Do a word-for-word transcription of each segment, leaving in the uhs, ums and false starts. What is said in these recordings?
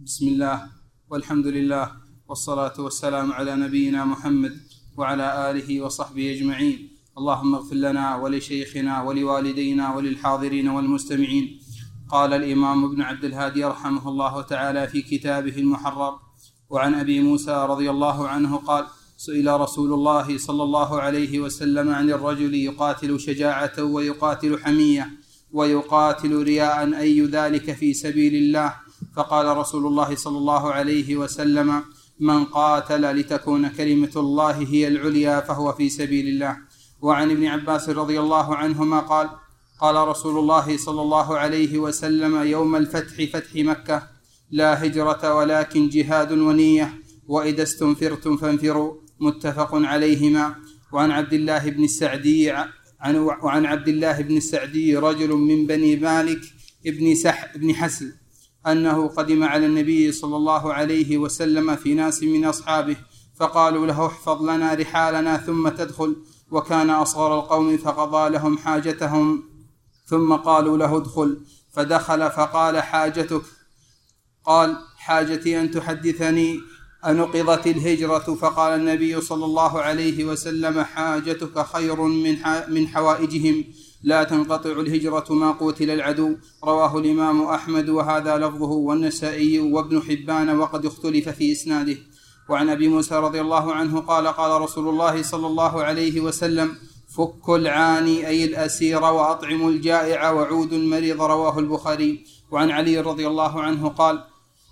بسم الله والحمد لله والصلاة والسلام على نبينا محمد وعلى آله وصحبه أجمعين. اللهم اغفر لنا ولشيخنا ولوالدينا وللحاضرين والمستمعين. قال الإمام ابن عبد الهادي رحمه الله تعالى في كتابه المحرر: وعن أبي موسى رضي الله عنه قال: سئل رسول الله صلى الله عليه وسلم عن الرجل يقاتل شجاعة ويقاتل حمية ويقاتل رياء أي ذلك في سبيل الله؟ فقال رسول الله صلى الله عليه وسلم: من قاتل لتكون كلمة الله هي العليا فهو في سبيل الله. وعن ابن عباس رضي الله عنهما قال: قال رسول الله صلى الله عليه وسلم يوم الفتح فتح مكة: لا هجرة ولكن جهاد ونية، وإذا استنفرتم فانفروا. متفق عليهما. وعن عبد الله بن السعدي وعن عبد الله بن السعدي رجل من بني مالك ابن سح بن حسل أنه قدم على النبي صلى الله عليه وسلم في ناس من أصحابه، فقالوا له: احفظ لنا رحالنا ثم تدخل. وكان أصغر القوم فقضى لهم حاجتهم، ثم قالوا له: ادخل. فدخل فقال: حاجتك؟ قال: حاجتي أن تحدثني أنقضت الهجرة؟ فقال النبي صلى الله عليه وسلم: حاجتك خير من حوائجهم، لا تنقطع الهجرة ما قوتل العدو. رواه الإمام أحمد وهذا لفظه، والنسائي وابن حبان، وقد اختلف في إسناده. وعن أبي موسى رضي الله عنه قال: قال رسول الله صلى الله عليه وسلم: فك العاني أي الأسير وأطعم الجائع وعود المريض. رواه البخاري. وعن علي رضي الله عنه قال: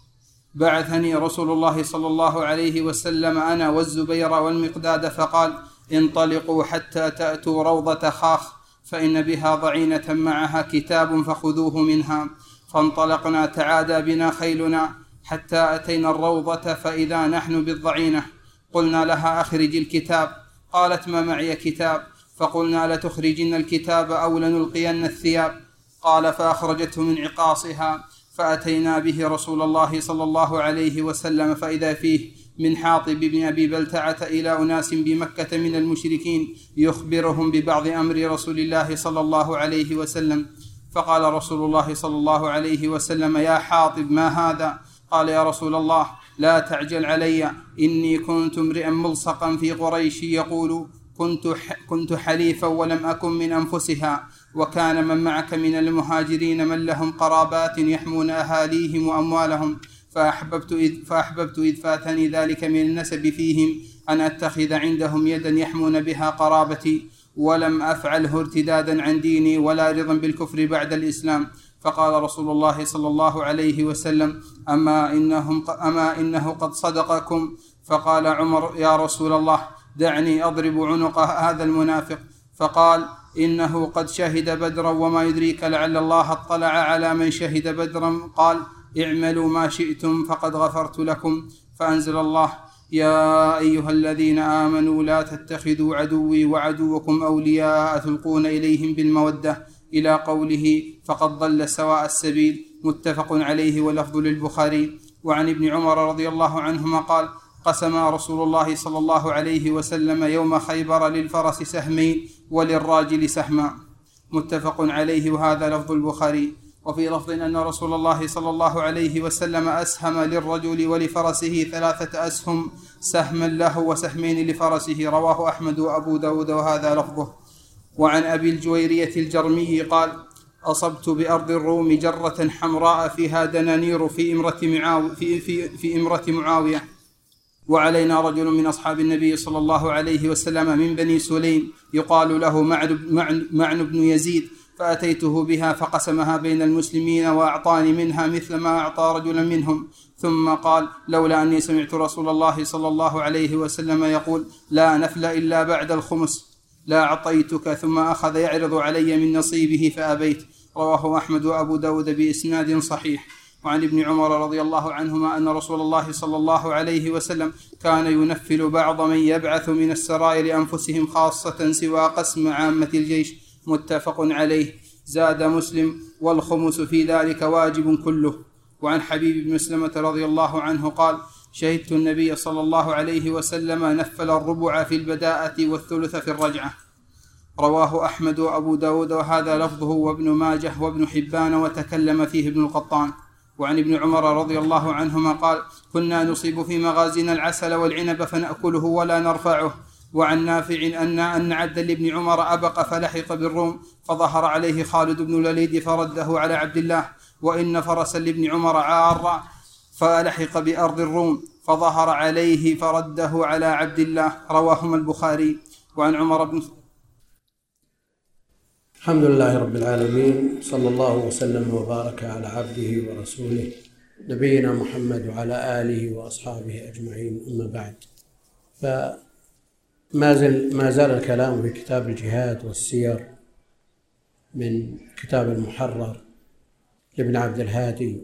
بعثني رسول الله صلى الله عليه وسلم أنا والزبير والمقداد، فقال: انطلقوا حتى تأتوا روضة خاخ، فإن بها ضعينة معها كتاب فخذوه منها. فانطلقنا تعادى بنا خيلنا حتى أتينا الروضة، فإذا نحن بالضعينة. قلنا لها: أخرج الكتاب. قالت: ما معي كتاب. فقلنا: لتخرجن الكتاب أو لنلقين الثياب. قال: فأخرجته من عقاصها، فأتينا به رسول الله صلى الله عليه وسلم، فإذا فيه من حاطب بن أبي بلتعة إلى أناس بمكة من المشركين يخبرهم ببعض أمر رسول الله صلى الله عليه وسلم. فقال رسول الله صلى الله عليه وسلم: يا حاطب، ما هذا؟ قال: يا رسول الله، لا تعجل علي، إني كنت امرئا ملصقا في قريش يقول: كنت, كنت حليفا ولم أكن من أنفسها، وكان من معك من المهاجرين من لهم قرابات يحمون أهاليهم وأموالهم، فأحببت إذ, فأحببت إذ فاتني ذلك من النسب فيهم أن أتخذ عندهم يدا يحمون بها قرابتي، ولم أفعله ارتدادا عن ديني ولا رضا بالكفر بعد الإسلام. فقال رسول الله صلى الله عليه وسلم: أما, إنهم أما إنه قد صدقكم. فقال عمر: يا رسول الله، دعني أضرب عنق هذا المنافق. فقال: إنه قد شهد بدرا، وما يدريك لعل الله اطلع على من شهد بدرا. قال: اعملوا ما شئتم فقد غفرت لكم. فأنزل الله: يا أيها الذين آمنوا لا تتخذوا عدوي وعدوكم أولياء تلقون إليهم بالمودة، إلى قوله: فقد ضل سواء السبيل. متفق عليه ولفظ للبخاري. وعن ابن عمر رضي الله عنهما قال: قسم رسول الله صلى الله عليه وسلم يوم خيبر للفرس سهمين وللراجل سهما. متفق عليه وهذا لفظ البخاري. وفي لفظ أن رسول الله صلى الله عليه وسلم أسهم للرجل ولفرسه ثلاثة أسهم، سهما له وسهمين لفرسه. رواه أحمد وأبو داود وهذا لفظه. وعن أبي الجويرية الجرمي قال: أصبت بأرض الروم جرة حمراء فيها دنانير في إمرة معاوية, في في في إمرة معاوية، وعلينا رجل من أصحاب النبي صلى الله عليه وسلم من بني سليم يقال له معن بن يزيد، فأتيته بها فقسمها بين المسلمين، وأعطاني منها مثل ما أعطى رجلا منهم. ثم قال: لولا أني سمعت رسول الله صلى الله عليه وسلم يقول: لا نفل إلا بعد الخمس لا أعطيتك. ثم أخذ يعرض علي من نصيبه فأبيت. رواه أحمد وأبو داود بإسناد صحيح. وعن ابن عمر رضي الله عنهما أن رسول الله صلى الله عليه وسلم كان ينفل بعض من يبعث من السراء لأنفسهم خاصة سوى قسم عامة الجيش. متفق عليه. زاد مسلم: والخمس في ذلك واجب كله. وعن حبيب بن مسلمة رضي الله عنه قال: شهدت النبي صلى الله عليه وسلم نفل الربع في البداءة والثلث في الرجعة. رواه أحمد وأبو داود وهذا لفظه، وابن ماجه وابن حبان، وتكلم فيه ابن القطان. وعن ابن عمر رضي الله عنهما قال: كنا نصيب في مغازينا العسل والعنب فنأكله ولا نرفعه. وعن نافع أن أن عبدا لابن عمر أبق فلحق بالروم فظهر عليه خالد بن الوليد فرده على عبد الله، وإن فرسا لابن عمر عار فلحق بأرض الروم فظهر عليه فرده على عبد الله. رواهما البخاري. وعن عمر بن الحمد لله رب العالمين، صلى الله وسلم وبارك على عبده ورسوله نبينا محمد وعلى آله وأصحابه أجمعين، أما بعد. فما زال ما زال الكلام في كتاب الجهاد والسير من كتاب المحرر لابن عبد الهادي.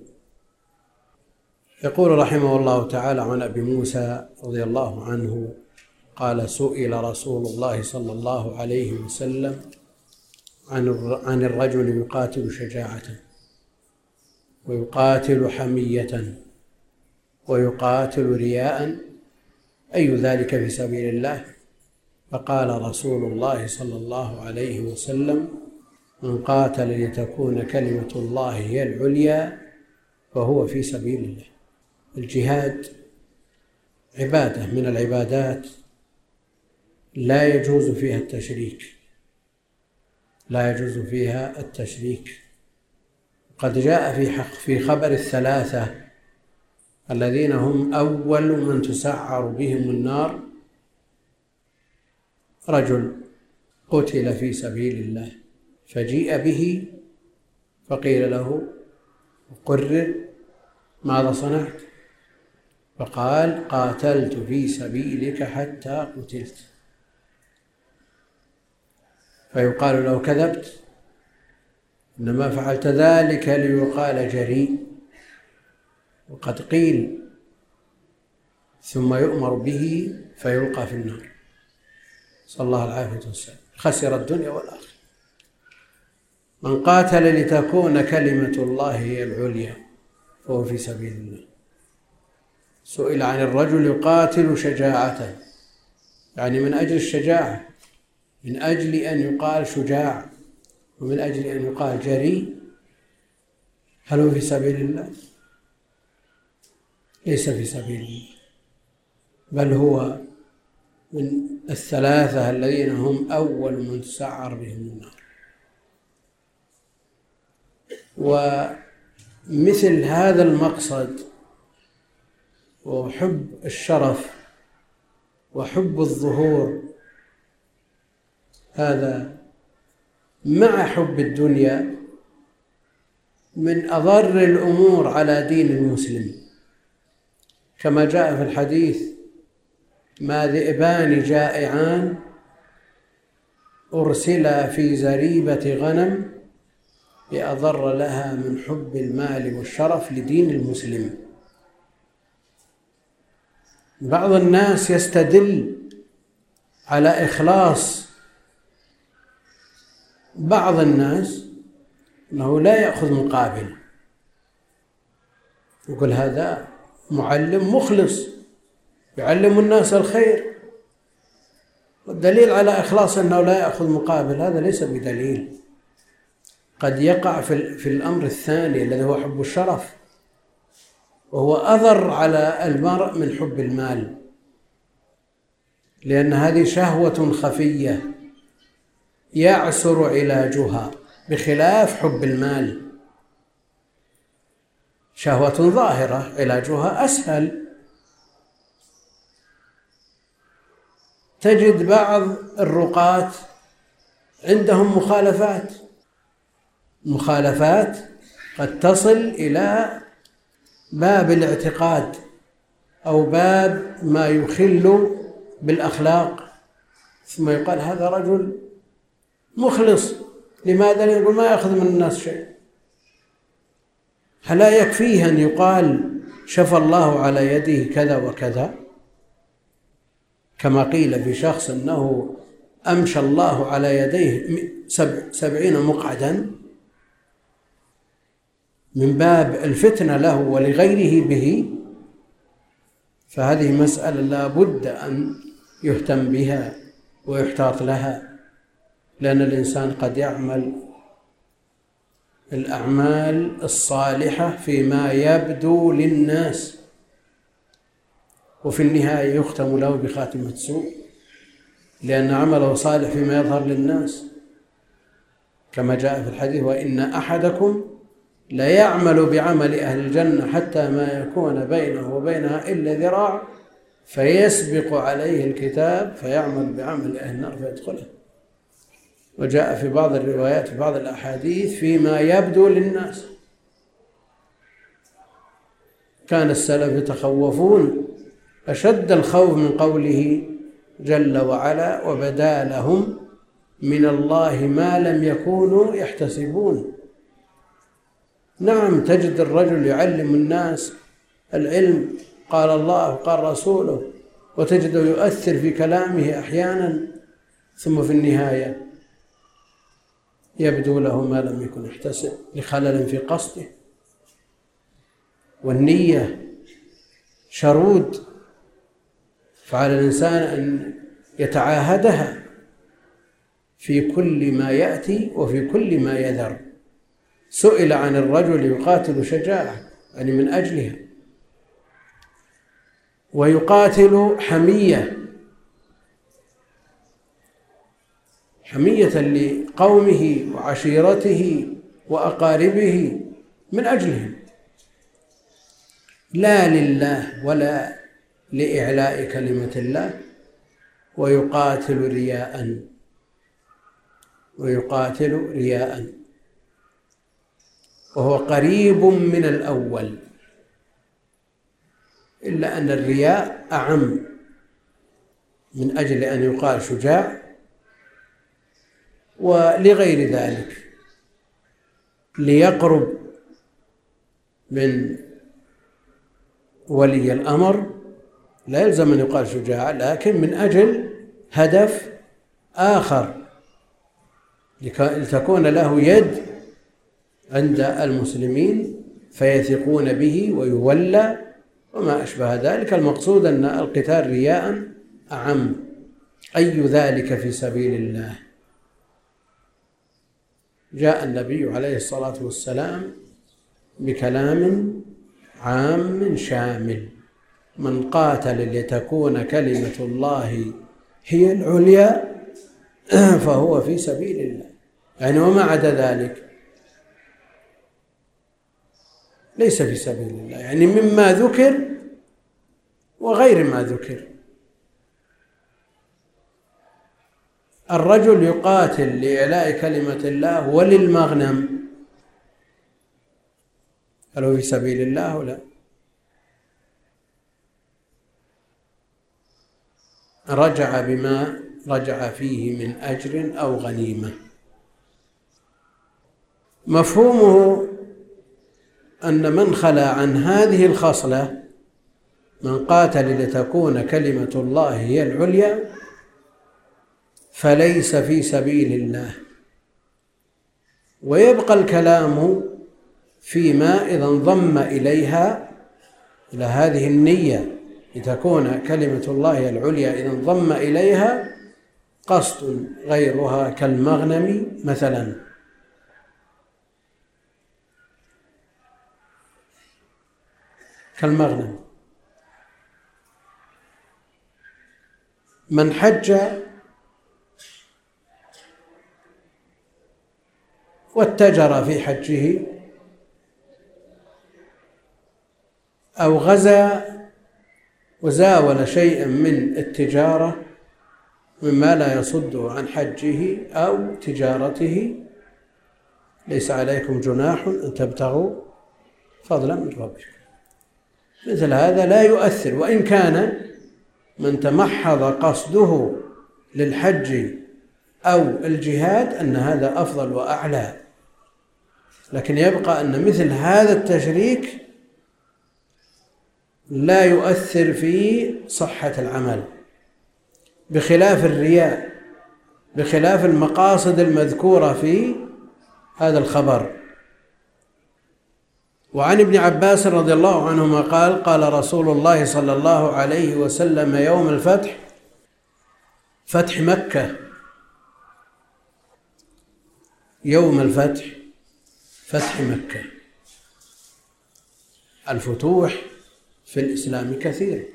يقول رحمه الله تعالى عن أبي موسى رضي الله عنه قال: سئل رسول الله صلى الله عليه وسلم عن الرجل يقاتل شجاعة ويقاتل حمية ويقاتل رياء، أي ذلك في سبيل الله؟ فقال رسول الله صلى الله عليه وسلم: من قاتل لتكون كلمة الله هي العليا فهو في سبيل الله. الجهاد عبادة من العبادات لا يجوز فيها التشريك لا يجوز فيها التشريك قد جاء في حق في خبر الثلاثة الذين هم أول من تسعر بهم النار: رجل قتل في سبيل الله فجيء به فقيل له: قرر ماذا صنعت؟ فقال: قاتلت في سبيلك حتى قتلت. فيقال له: كذبت، إنما فعلت ذلك ليقال جريء. وقد قيل، ثم يؤمر به فيلقى في النار، صلى الله العافية والسلام، خسر الدنيا والآخرة. من قاتل لتكون كلمة الله هي العليا فهو في سبيل الله. سئل عن الرجل يقاتل شجاعة، يعني من أجل الشجاعة، من أجل أن يقال شجاع، ومن أجل أن يقال جريء. هل هو في سبيل الله؟ ليس في سبيل الله، بل هو من الثلاثة الذين هم أول من تسعر بهم النار. ومثل هذا المقصد وحب الشرف وحب الظهور، هذا مع حب الدنيا من أضر الأمور على دين المسلم، كما جاء في الحديث: ما ذئبان جائعان أرسلا في زريبة غنم بأضر لها من حب المال والشرف لدين المسلم. بعض الناس يستدل على إخلاص بعض الناس أنه لا يأخذ مقابل، يقول هذا معلم مخلص يعلم الناس الخير، والدليل على إخلاص أنه لا يأخذ مقابل هذا ليس بدليل. قد يقع في الأمر الثاني الذي هو حب الشرف، وهو أضر على المرء من حب المال، لأن هذه شهوة خفية يعسر علاجها، بخلاف حب المال شهوة ظاهرة علاجها أسهل. تجد بعض الرقاة عندهم مخالفات مخالفات قد تصل إلى باب الاعتقاد أو باب ما يخل بالأخلاق، ثم يقال هذا رجل مخلص. لماذا؟ يقول ما يأخذ من الناس شيء. هل لا يكفيه أن يقال شفى الله على يده كذا وكذا، كما قيل في شخص أنه أمشى الله على يديه سبع سبعين مقعدا من باب الفتنة له ولغيره به؟ فهذه مسألة لا بد أن يهتم بها ويحتاط لها، لأن الإنسان قد يعمل الأعمال الصالحة فيما يبدو للناس، وفي النهاية يختم له بخاتمة سوء، لأن عمله صالح فيما يظهر للناس، كما جاء في الحديث: وإن أحدكم لا يعمل بعمل أهل الجنة حتى ما يكون بينه وبينها إلا ذراع فيسبق عليه الكتاب فيعمل بعمل أهل النار فيدخلها. وجاء في بعض الروايات في بعض الأحاديث فيما يبدو للناس. كان السلف يتخوفون أشد الخوف من قوله جل وعلا: وبدا لهم من الله ما لم يكونوا يحتسبون. نعم، تجد الرجل يعلم الناس العلم، قال الله قال رسوله، وتجده يؤثر في كلامه أحيانا، ثم في النهاية يبدو له ما لم يكن يحتسب لخلل في قصده، والنية شرود، فعلى الإنسان أن يتعاهدها في كل ما يأتي وفي كل ما يذر. سئل عن الرجل يقاتل شجاعة، يعني من أجلها، ويقاتل حمية حمية لقومه وعشيرته وأقاربه من أجلهم، لا لله ولا لإعلاء كلمة الله، ويقاتل رياء ويقاتل رياء وهو قريب من الأول، إلا أن الرياء أعم، من أجل أن يقال شجاع، ولغير ذلك ليقرب من ولي الأمر، لا يلزم أن يقال شجاع، لكن من أجل هدف آخر، لتكون له يد عند المسلمين فيثقون به ويولى وما أشبه ذلك. المقصود أن القتال رياء أعم. أي ذلك في سبيل الله. جاء النبي عليه الصلاة والسلام بكلام عام شامل: من قاتل لتكون كلمة الله هي العليا فهو في سبيل الله، يعني وما عدا ذلك ليس في سبيل الله، يعني مما ذكر وغير ما ذكر. الرجل يقاتل لإعلاء كلمة الله وللمغنم، هل هو في سبيل الله ولا؟ رجع بما رجع فيه من أجر أو غنيمة. مفهومه أن من خلا عن هذه الخصلة، من قاتل لتكون كلمة الله هي العليا، فليس في سبيل الله. ويبقى الكلام فيما إذا انضم إليها، إلى هذه النية لتكون كلمة الله هي العليا، إذا انضم إليها قصد غيرها كالمغنم مثلا. كالمغنم من حج واتجر في حجه، أو غزا وزاول شيئا من التجارة مما لا يصده عن حجه أو تجارته، ليس عليكم جناح أن تبتغوا فضلا من ربكم. مثل هذا لا يؤثر، وإن كان من تمحض قصده للحج أو الجهاد أن هذا أفضل وأعلى، لكن يبقى أن مثل هذا التشريك لا يؤثر في صحة العمل، بخلاف الرياء، بخلاف المقاصد المذكورة في هذا الخبر. وعن ابن عباس رضي الله عنهما قال: قال رسول الله صلى الله عليه وسلم يوم الفتح، فتح مكة، يوم الفتح، فتح مكة. الفتوح في الإسلام كثيرة،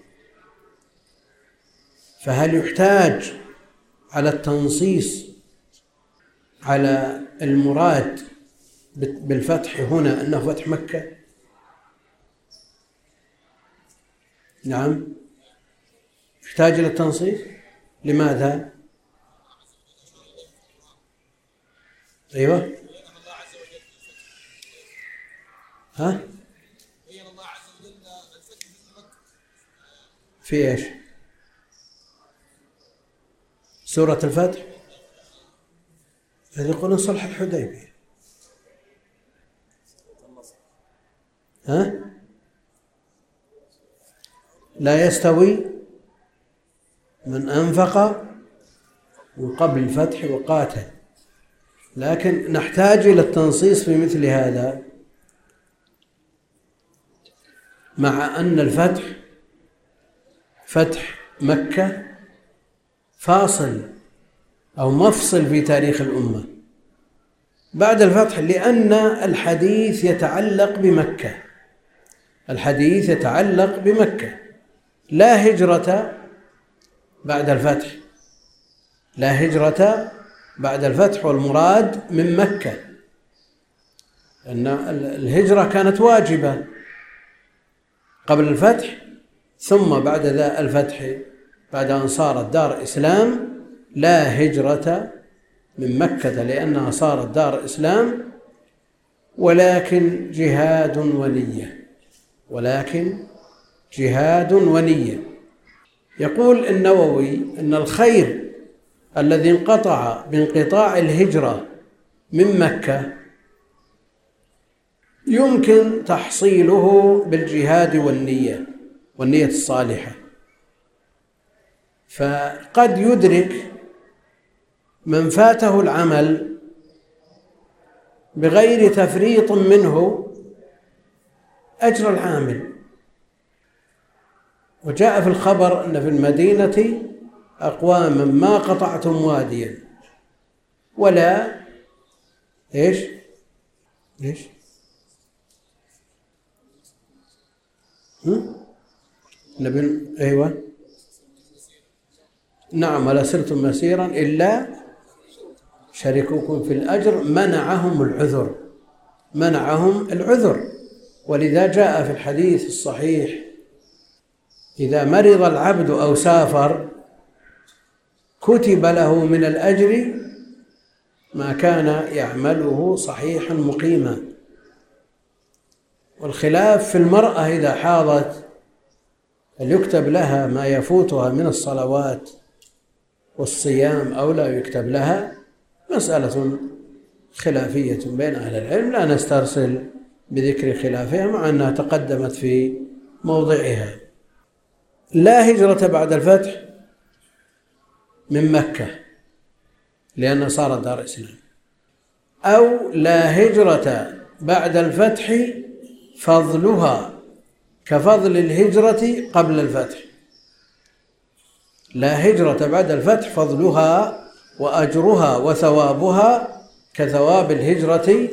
فهل يحتاج على التنصيص على المراد بالفتح هنا أنه فتح مكة؟ نعم، يحتاج إلى التنصيص. لماذا؟ أيوة، ها؟ في إيش؟ سورة الفتح هذه يقولون صلح الحديبية. ها؟ لا يستوي من أنفق من قبل الفتح وقاتل. لكن نحتاج إلى التنصيص في مثل هذا، مع أن الفتح فتح مكة فاصل أو مفصل في تاريخ الأمة بعد الفتح، لأن الحديث يتعلق بمكة. الحديث يتعلق بمكة، لا هجرة بعد الفتح، لا هجرة بعد الفتح، والمراد من مكة، أن الهجرة كانت واجبة قبل الفتح، ثم بعد ذا الفتح بعد أن صارت دار إسلام لا هجرة من مكة لأنها صارت دار إسلام، ولكن جهاد ونية، ولكن جهاد ونية. يقول النووي أن الخير الذي انقطع بانقطاع الهجرة من مكة يمكن تحصيله بالجهاد والنية والنية الصالحة، فقد يدرك من فاته العمل بغير تفريط منه أجر العامل. وجاء في الخبر أن في المدينة أقواما ما قطعتم واديا ولا إيش إيش نبي أيوة نعم، ولا سرتم مسيرا إلا شريككم في الأجر منعهم العذر، منعهم العذر. ولذا جاء في الحديث الصحيح إذا مرض العبد أو سافر كتب له من الأجر ما كان يعمله صحيحا مقيما. والخلاف في المرأة إذا حاضت هل يكتب لها ما يفوتها من الصلوات والصيام أو لا يكتب لها، مسألة خلافية بين أهل العلم، لا نسترسل بذكر خلافها مع أنها تقدمت في موضعها. لا هجرة بعد الفتح من مكة لأنها صارت دار إسلام، أو لا هجرة بعد الفتح فضلها كفضل الهجرة قبل الفتح. لا هجرة بعد الفتح فضلها وأجرها وثوابها كثواب الهجرة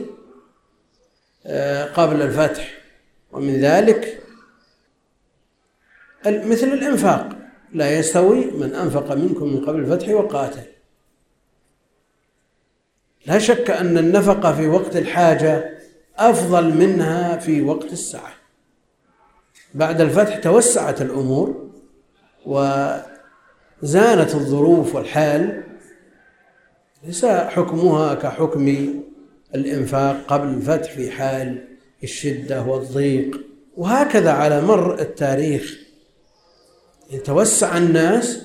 قبل الفتح. ومن ذلك مثل الإنفاق، لا يستوي من أنفق منكم من قبل الفتح وقاتل. لا شك أن النفقة في وقت الحاجة أفضل منها في وقت السعة. بعد الفتح توسعت الأمور وزانت الظروف والحال، ليس حكمها كحكم الإنفاق قبل الفتح في حال الشدة والضيق. وهكذا على مر التاريخ يتوسع الناس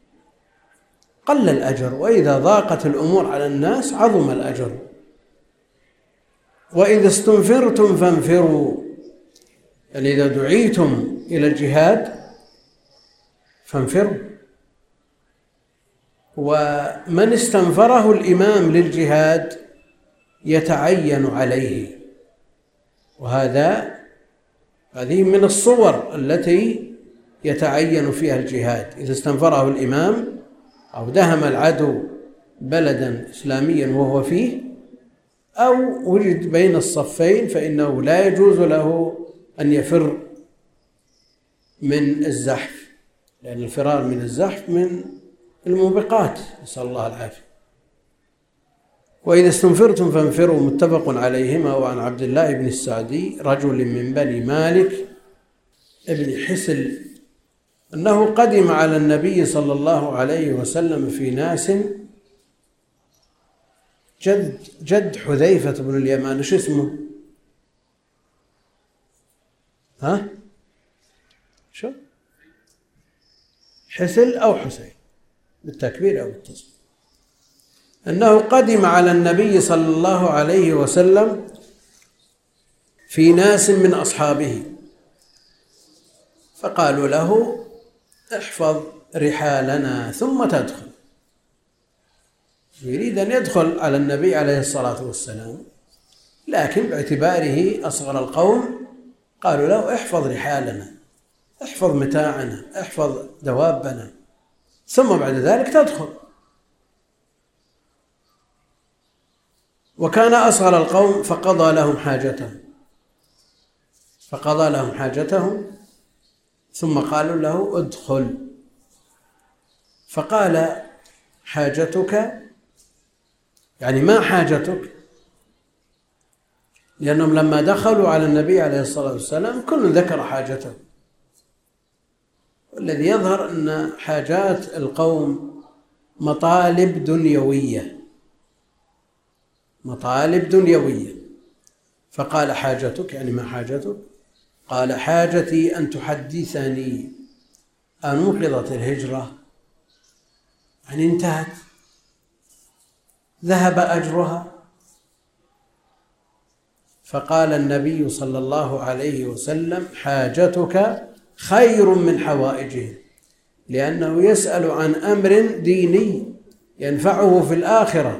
قل الأجر، وإذا ضاقت الأمور على الناس عظم الأجر. وإذا استنفرتم فانفروا، يعني إذا دعيتم إلى الجهاد فانفروا. ومن استنفره الإمام للجهاد يتعين عليه، وهذا هذه من الصور التي يتعين فيها الجهاد. إذا استنفره الإمام أو دهم العدو بلدا إسلاميا وهو فيه أو وجد بين الصفين فإنه لا يجوز له أن يفر من الزحف، لأن الفرار من الزحف من الموبقات، نسأل الله العافية. وإذا استنفرتم فانفروا، متفق عليهما. وعن عبد الله بن السعدي رجل من بني مالك ابن حسل أنه قدم على النبي صلى الله عليه وسلم في ناس جد جد حذيفة بن اليمان، شو اسمه؟ ها؟ شو؟ حسل أو حسين بالتكبير أو بالتصغير. أنه قدم على النبي صلى الله عليه وسلم في ناس من أصحابه فقالوا له: احفظ رحالنا ثم تدخل. يريد أن يدخل على النبي عليه الصلاة والسلام، لكن باعتباره أصغر القوم قالوا له: احفظ رحالنا، احفظ متاعنا، احفظ دوابنا، ثم بعد ذلك تدخل. وكان أصغر القوم فقضى لهم حاجتهم فقضى لهم حاجتهم ثم قالوا له: ادخل. فقال: حاجتك، يعني ما حاجتك؟ لأنهم لما دخلوا على النبي عليه الصلاة والسلام كل ذكر حاجته. والذي يظهر أن حاجات القوم مطالب دنيوية مطالب دنيوية فقال: حاجتك، يعني ما حاجتك؟ قال: حاجتي أن تحدثني أن نقضت الهجرة، يعني انتهت، ذهب أجرها. فقال النبي صلى الله عليه وسلم: حاجتك خير من حوائجهم، لأنه يسأل عن أمر ديني ينفعه في الآخرة.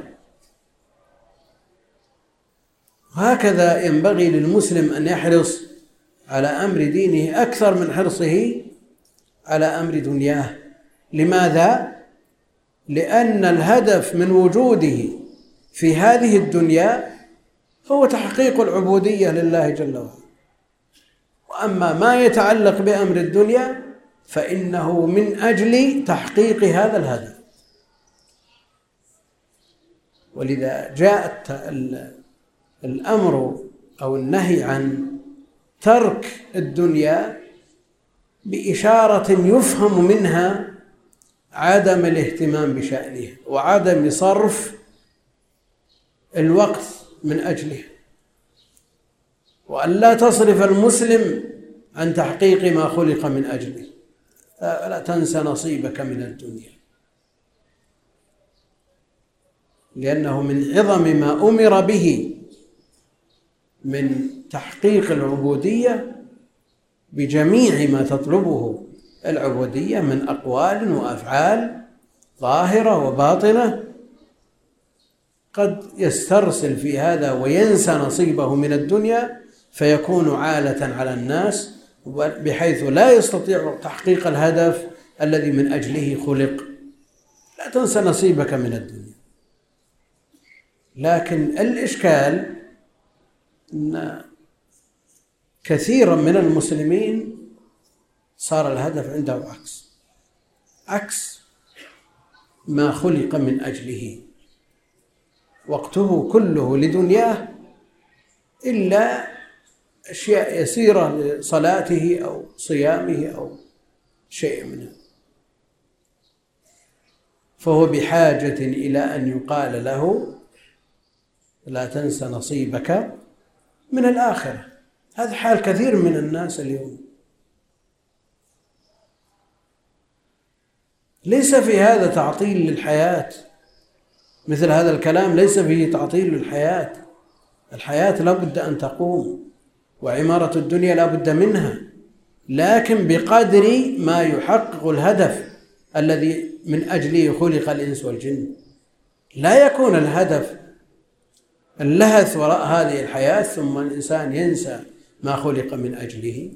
وهكذا ينبغي للمسلم أن يحرص على أمر دينه أكثر من حرصه على أمر دنياه. لماذا؟ لأن الهدف من وجوده في هذه الدنيا هو تحقيق العبودية لله جل وعلا. وأما ما يتعلق بأمر الدنيا فإنه من أجل تحقيق هذا الهدف. ولذا جاء الأمر أو النهي عن ترك الدنيا بإشارة يفهم منها عدم الاهتمام بشأنها وعدم صرف الوقت من أجله، وأن لا تصرف المسلم عن تحقيق ما خلق من أجله. لا تنسى نصيبك من الدنيا، لأنه من عظم ما أمر به من تحقيق العبودية بجميع ما تطلبه العبودية من أقوال وأفعال ظاهرة وباطنة. قد يسترسل في هذا وينسى نصيبه من الدنيا فيكون عالة على الناس بحيث لا يستطيع تحقيق الهدف الذي من أجله خلق. لا تنسى نصيبك من الدنيا. لكن الإشكال أن كثيرا من المسلمين صار الهدف عنده عكس عكس ما خلق من أجله، وقته كله لدنياه إلا أشياء يسيرة لصلاته أو صيامه أو شيء منه، فهو بحاجة إلى أن يقال له: لا تنس نصيبك من الآخرة. هذا حال كثير من الناس اليوم. ليس في هذا تعطيل للحياة، مثل هذا الكلام ليس فيه تعطيل للحياة. الحياة لا بد أن تقوم، وعمارة الدنيا لا بد منها، لكن بقدر ما يحقق الهدف الذي من أجله خلق الإنس والجن. لا يكون الهدف اللهث وراء هذه الحياة ثم الإنسان ينسى ما خلق من أجله،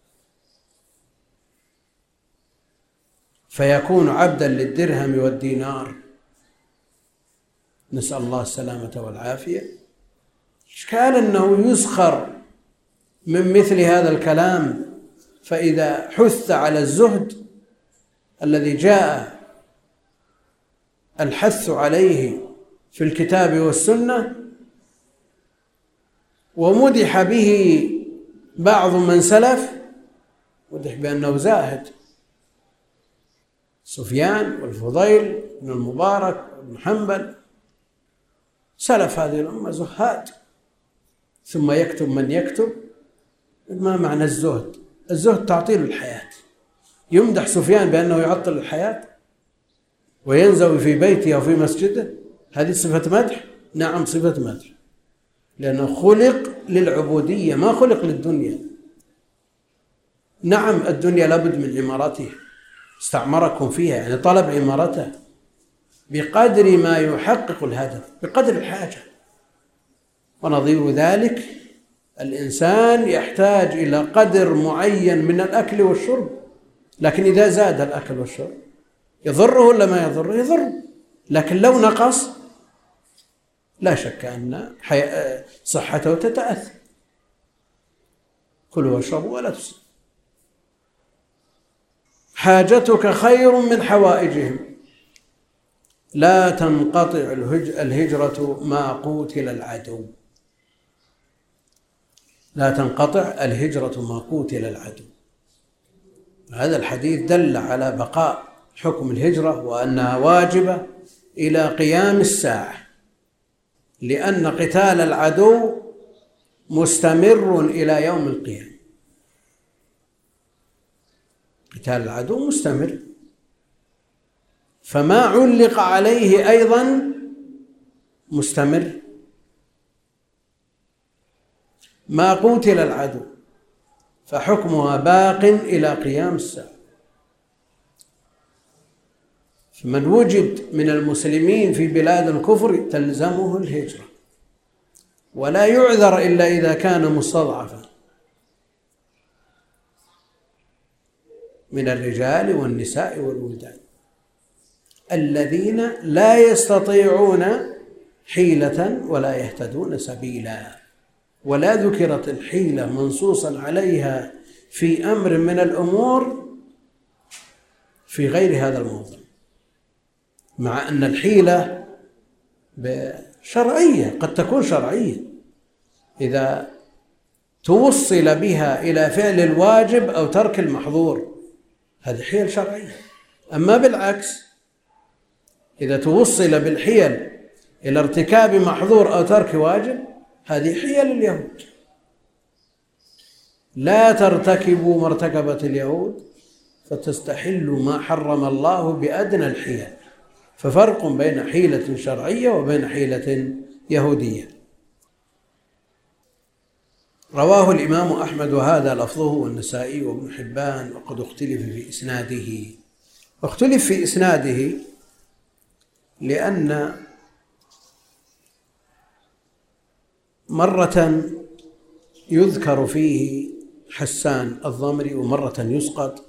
فيكون عبدا للدرهم والدينار، نسأل الله السلامة والعافية. إشكال أنه يسخر من مثل هذا الكلام، فإذا حث على الزهد الذي جاء الحث عليه في الكتاب والسنة ومدح به بعض من سلف، مدح بأنه زاهد، سفيان والفضيل بن المبارك بن حنبل، سلف هذه الأمة زهاد. ثم يكتب من يكتب ما معنى الزهد؟ الزهد تعطيل الحياة. يمدح سفيان بأنه يعطل الحياة وينزوي في بيته أو في مسجده، هذه صفة مدح؟ نعم صفة مدح، لأنه خلق للعبودية ما خلق للدنيا. نعم الدنيا لابد من عمارته، استعمركم فيها يعني طلب عمارته بقدر ما يحقق الهدف، بقدر الحاجة. ونظير ذلك الإنسان يحتاج إلى قدر معين من الأكل والشرب، لكن إذا زاد الأكل والشرب يضره ولا ما يضره؟ يضر. لكن لو نقص لا شك أن صحته تتأثر. كلوا واشربوا ولا تسرفوا. حاجتك خير من حوائجهم. لا تنقطع الهجرة ما قوتل العدو. لا تنقطع الهجرة ما قوتل العدو. هذا الحديث دل على بقاء حكم الهجرة وأنها واجبة إلى قيام الساعة، لأن قتال العدو مستمر إلى يوم القيامة. قتال العدو مستمر، فما علق عليه أيضا مستمر. ما قتل العدو فحكمها باق إلى قيام الساعة. فمن وجد من المسلمين في بلاد الكفر تلزمه الهجرة، ولا يعذر إلا إذا كان مستضعفا من الرجال والنساء والولدان الذين لا يستطيعون حيلة ولا يهتدون سبيلا. ولا ذكرت الحيلة منصوصا عليها في أمر من الأمور في غير هذا الموضوع، مع أن الحيلة شرعية، قد تكون شرعية إذا توصل بها إلى فعل الواجب أو ترك المحظور، هذه حيل شرعية. أما بالعكس إذا توصل بالحيل إلى ارتكاب محظور أو ترك واجب، هذه حيل اليهود. لا ترتكبوا ما ارتكبت اليهود فتستحلوا ما حرم الله بأدنى الحيل. ففرق بين حيلة شرعية وبين حيلة يهودية. رواه الإمام أحمد وهذا لفظه والنسائي وابن حبان، وقد اختلف في إسناده. واختلف في إسناده لأن مرة يذكر فيه حسان الضمري، ومرة يسقط،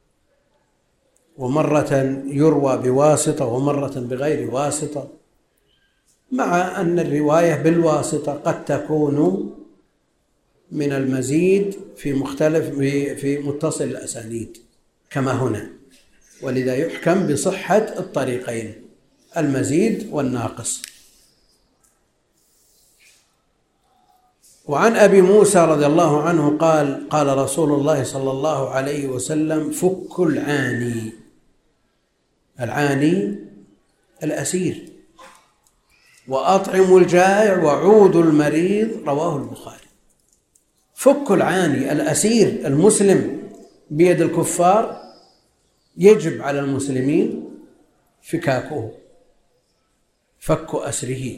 ومرة يروى بواسطة، ومرة بغير واسطة، مع أن الرواية بالواسطة قد تكون من المزيد في مختلف في متصل الأسانيد كما هنا، ولذا يحكم بصحة الطريقين المزيد والناقص. وعن أبي موسى رضي الله عنه قال: قال رسول الله صلى الله عليه وسلم: فك العاني. العاني الأسير، وأطعم الجائع وعود المريض. رواه البخاري. فك العاني الأسير المسلم بيد الكفار يجب على المسلمين فكاكه، فك أسره.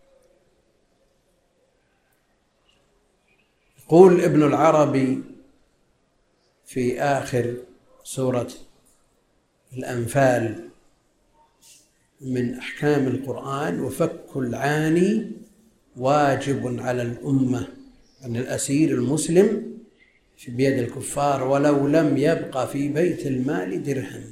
يقول ابن العربي في آخر سورة الأنفال من أحكام القرآن: وفك العاني واجب على الأمة، أن الأسير المسلم في بيد الكفار ولو لم يبقى في بيت المال درهم.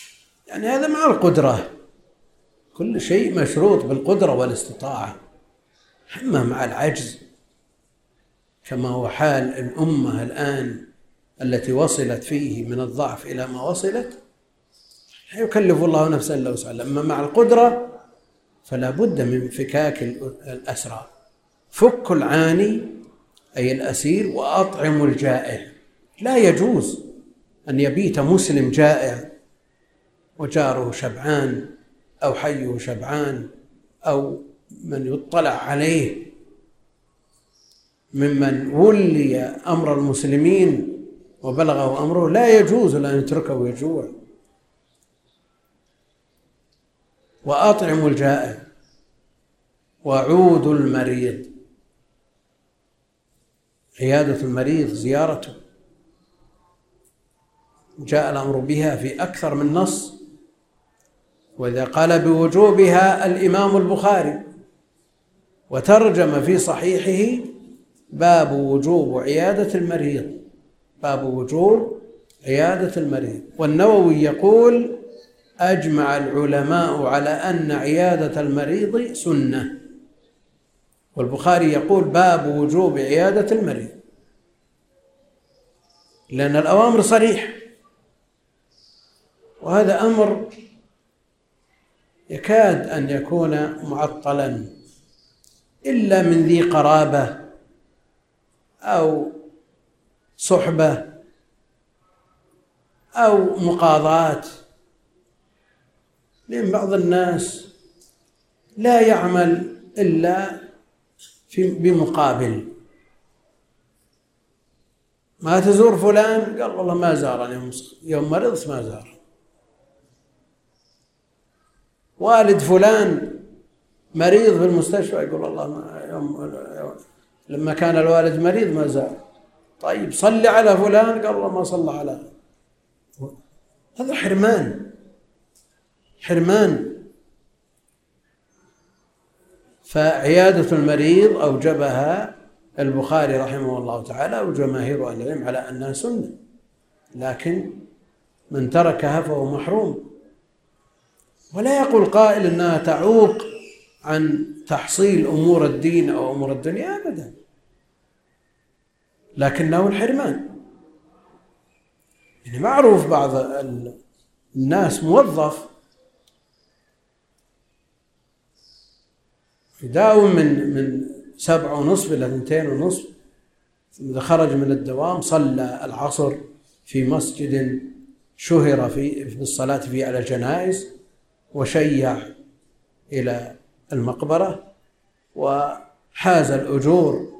يعني هذا مع القدرة، كل شيء مشروط بالقدرة والاستطاعة. أما مع العجز كما هو حال الأمة الآن التي وصلت فيه من الضعف إلى ما وصلت، لا يكلف الله نفسا إلا وسعها. أما مع القدرة فلا بد من فكاك الأسرى. فك العاني أي الأسير وأطعم الجائع. لا يجوز أن يبيت مسلم جائع وجاره شبعان أو حيه شبعان أو من يطلع عليه ممن ولي أمر المسلمين وبلغه أمره، لا يجوز أن يتركه يجوع. وأطعم الجائع وعود المريض. عيادة المريض زيارته جاء الأمر بها في أكثر من نص، وإذا قال بوجوبها الإمام البخاري وترجم في صحيحه باب وجوب عيادة المريض، باب وجوب عيادة المريض. والنووي يقول أجمع العلماء على أن عيادة المريض سنة، والبخاري يقول باب وجوب عيادة المريض، لأن الأوامر صريح. وهذا أمر يكاد أن يكون معطلا إلا من ذي قرابة أو صحبة أو مقاضاة، لأن بعض الناس لا يعمل إلا في بمقابل. ما تزور فلان؟ قال والله ما زارني يوم مرضت ما زار. والد فلان مريض في المستشفى، يقول الله ما يوم لما كان الوالد مريض ما زار. طيب صلي على فلان، قال الله ما صلى على. هذا حرمان، حرمان. فعيادة المريض أوجبها البخاري رحمه الله تعالى وجماهير أهل العلم على أنها سنة، لكن من تركها فهو محروم. ولا يقول قائل أنها تعوق عن تحصيل أمور الدين أو أمور الدنيا أبدا، لكنه الحرمان. يعني معروف بعض الناس موظف يداوم من من سبعة ونصف إلى اثنتين ونصف، إذا خرج من الدوام صلى العصر في مسجد شهر في بالصلاة فيه على الجنائز، وشيع إلى المقبرة وحاز الأجور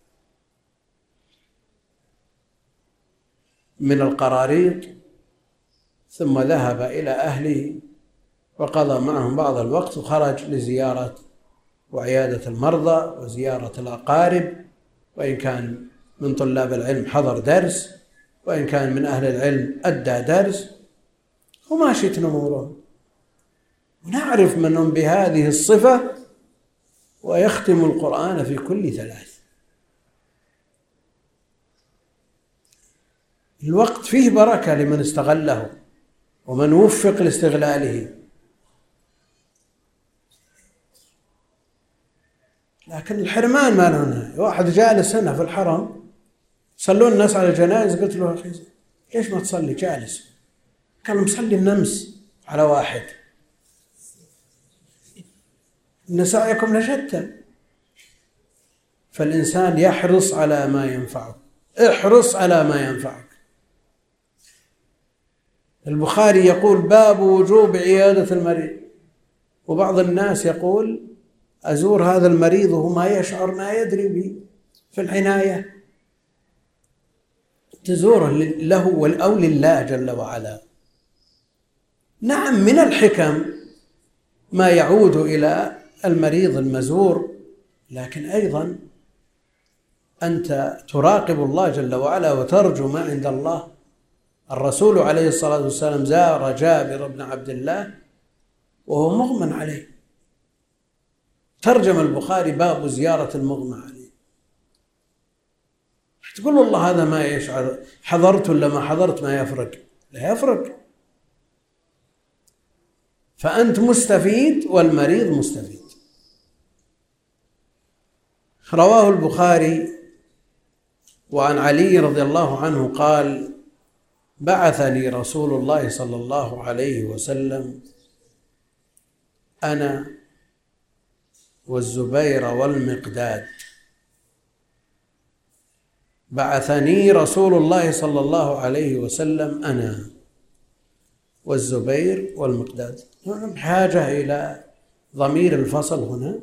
من القراريط، ثم ذهب إلى أهله وقضى معهم بعض الوقت وخرج لزيارة وعيادة المرضى وزيارة الأقارب، وإن كان من طلاب العلم حضر درس، وإن كان من أهل العلم أدى درس، وماشية أمورهم. ونعرف منهم بهذه الصفة ويختم القرآن في كل ثلاث. الوقت فيه بركة لمن استغله ومن وفق لاستغلاله، لكن الحرمان ما له نهاية. واحد جالس هنا في الحرم صلون الناس على الجنائز، قلت له أخي ليش ما تصلي جالس؟ قال مصلي النمس على واحد. إن سعيكم لشتى. فالإنسان يحرص على ما ينفعه، احرص على ما ينفعك. البخاري يقول باب وجوب عيادة المريض، وبعض الناس يقول أزور هذا المريض وهو ما يشعر ما يدري به في العناية. تزوره له أو لله جل وعلا. نعم من الحكم ما يعود إلى المريض المزور، لكن أيضا أنت تراقب الله جل وعلا وترجو ما عند الله. الرسول عليه الصلاة والسلام زار جابر بن عبد الله وهو مغمى عليه، ترجم البخاري باب زيارة المغمى عليه. تقول والله هذا ما يشعر، حضرت ولا ما حضرت ما يفرق. لا يفرق، فأنت مستفيد والمريض مستفيد. رواه البخاري وعن علي رضي الله عنه قال: بعثني رسول الله صلى الله عليه وسلم أنا والزبير والمقداد. بعثني رسول الله صلى الله عليه وسلم أنا والزبير والمقداد. بحاجة إلى ضمير الفصل هنا.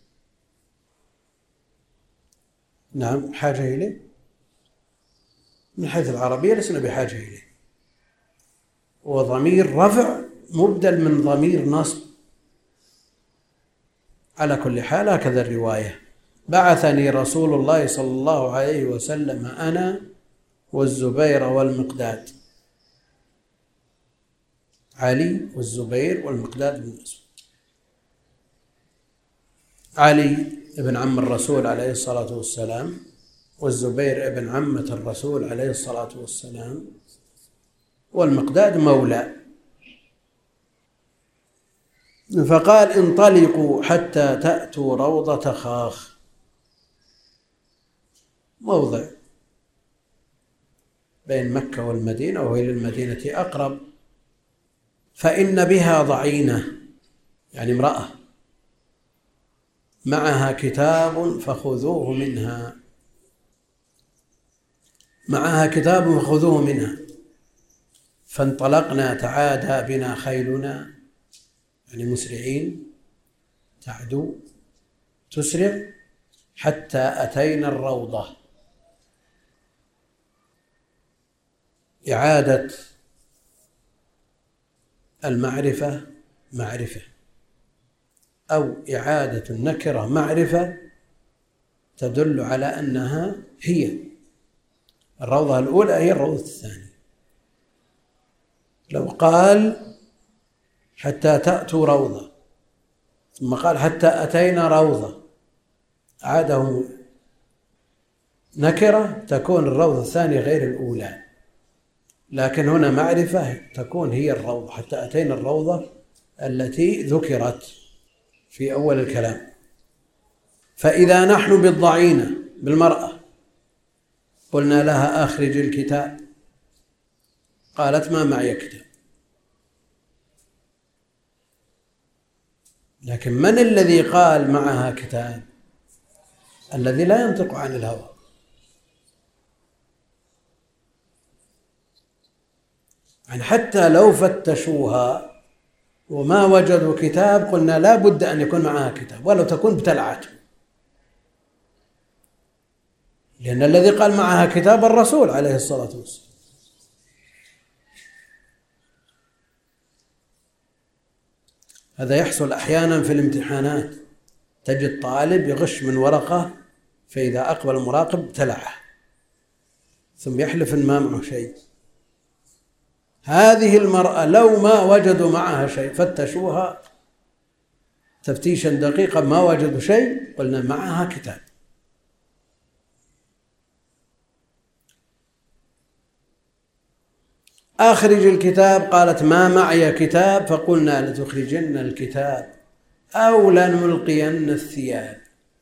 نعم حاجة إليه من حيث العربية، لسنا بحاجة إليه. وضمير رفع مبدل من ضمير نصب. على كل حال هكذا الرواية: بعثني رسول الله صلى الله عليه وسلم أنا والزبير والمقداد. علي والزبير والمقداد بن مسعود. علي ابن عم الرسول عليه الصلاة والسلام، والزبير ابن عمة الرسول عليه الصلاة والسلام، والمقداد مولى. فقال: انطلقوا حتى تأتوا روضة خاخ، موضع بين مكة والمدينة وهي للمدينة أقرب، فإن بها ضعينة، يعني امرأة، معها كتاب فخذوه منها، معها كتاب فخذوه منها. فانطلقنا تعادى بنا خيلنا، يعني مسرعين، تعدو تسرع، حتى أتينا الروضة. إعادة المعرفة معرفة، أو إعادة النكرة معرفة، تدل على أنها هي الروضة الأولى هي الروضة الثانية. لو قال حتى تأتوا روضة ثم قال حتى أتينا روضة، أعاده نكرة، تكون الروضة الثانية غير الأولى. لكن هنا معرفة، تكون هي الروضة، حتى أتينا الروضة التي ذكرت في أول الكلام. فإذا نحن بالضعينة بالمرأة قلنا لها: أخرج الكتاب. قالت: ما معي كتاب. لكن من الذي قال معها كتاب؟ الذي لا ينطق عن الهوى. يعني حتى لو فتشوها وما وجدوا كتاب قلنا لا بد أن يكون معها كتاب، ولو تكون ابتلعت، لأن الذي قال معها كتاب الرسول عليه الصلاة والسلام. هذا يحصل أحيانا في الامتحانات، تجد طالب يغش من ورقة، فإذا أقبل المراقب ابتلعه ثم يحلف إن ما معه شيء. هذه المرأة لو ما وجدوا معها شيء فتشوها تفتيشا دقيقا ما وجدوا شيء قلنا معها كتاب. أخرج الكتاب. قالت: ما معي كتاب. فقلنا: لتخرجن الكتاب أو لنلقين الثياب.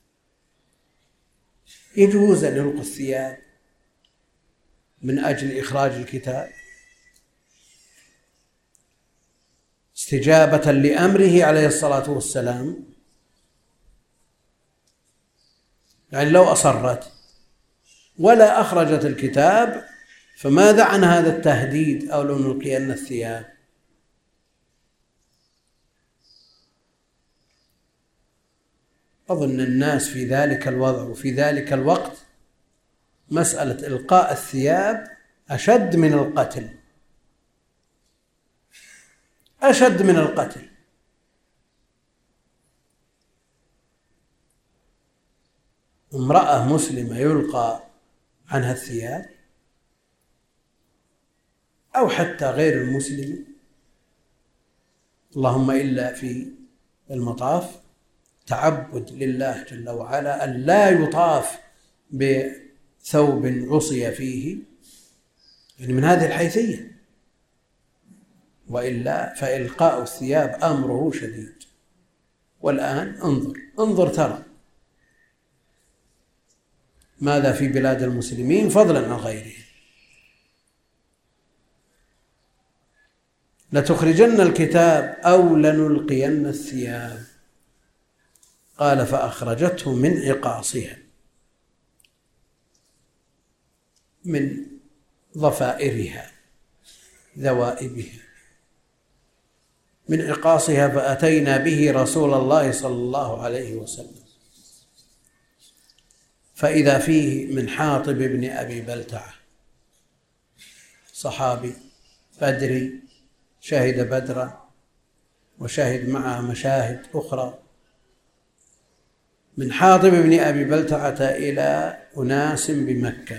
يجوز أن يلقوا الثياب من أجل إخراج الكتاب استجابة لأمره عليه الصلاة والسلام. يعني لو أصرت ولا أخرجت الكتاب فماذا عن هذا التهديد أو لو نلقين الثياب؟ أظن الناس في ذلك الوضع وفي ذلك الوقت مسألة إلقاء الثياب أشد من القتل، أشد من القتل. امرأة مسلمة يلقى عنها الثياب، أو حتى غير المسلم، اللهم إلا في المطاف تعبد لله جل وعلا أن لا يطاف بثوب عصي فيه، يعني من هذه الحيثية، وإلا فإلقاء الثياب أمره شديد. والآن انظر انظر ترى ماذا في بلاد المسلمين فضلا عن غيرهم. لتخرجن الكتاب أو لنلقين الثياب. قال فأخرجته من عقاصها، من ضفائرها ذوائبها، من عقاصها، فأتينا به رسول الله صلى الله عليه وسلم فإذا فيه من حاطب بن أبي بلتعة، صحابي بدري شهد بدرا وشهد معه مشاهد أخرى، من حاطب بن أبي بلتعة إلى أناس بمكة،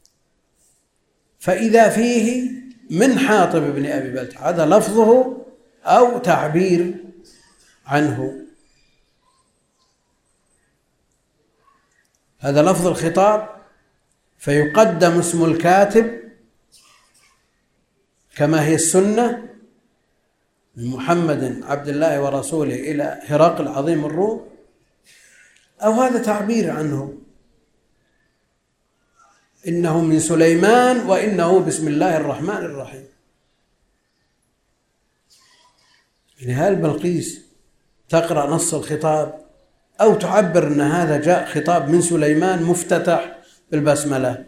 فإذا فيه من حاطب بن أبي بلتعة، هذا لفظه أو تعبير عنه، هذا لفظ الخطاب، فيقدم اسم الكاتب كما هي السنة من محمد عبد الله ورسوله إلى هرقل عظيم الروم، أو هذا تعبير عنه، إنه من سليمان وإنه بسم الله الرحمن الرحيم. يعني هل بلقيس تقرأ نص الخطاب أو تعبر أن هذا جاء خطاب من سليمان مفتتح بالبسملة؟